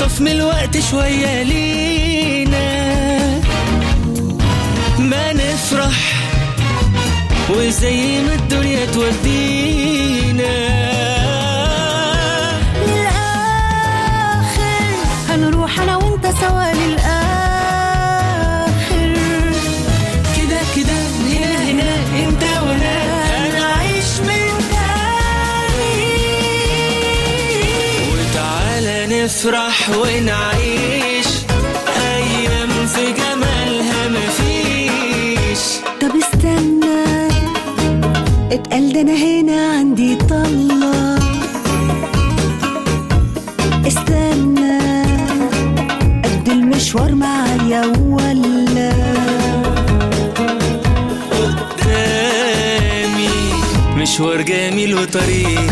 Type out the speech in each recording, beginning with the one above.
نخطف من الوقت شوية لينا، ما نفرح وزي ما الدنيا تودينا للآخر، هنروح أنا وإنت سوا للآخر. كده كده هنا هنا انت وانا، هنعيش من تاني، وتعالى نفرح ونعيش أيام في جمالها مفيش. طب استنى، اتقال ده أنا هنا عندي طلة. استنى، قد المشوار معايا ولا قدامي مشوار جميل وطريق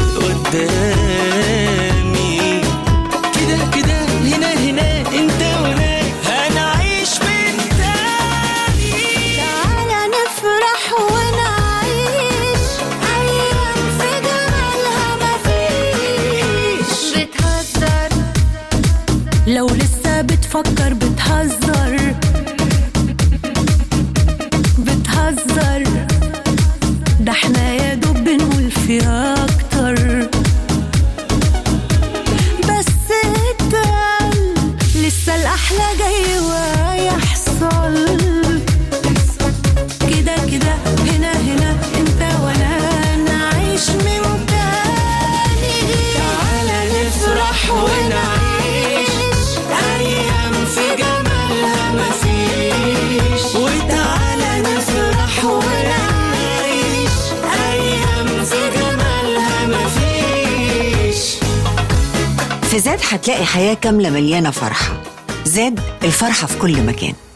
قدامي. كده كده هنا هنا انت وانا، هنعيش من تاني. تعالى نفرح ونعيش أيام في جمالها مفيش. بتهزر لو لسه بتفكر، بتهزر بتهزر، ده احنا يا دوب بنقول فيها أكتر. بس اتقل لسه الأحلى جاي ويحصل. كده كده هنا هنا انت وانا، نعيش من تاني. تعالى نفرح ونعيش أيام في جمالها مفيش، وتعالى نفرح ونعيش أيام في جمالها مفيش. في زاد هتلاقي حياة كاملة مليانة فرحة. زاد، الفرحة في كل مكان.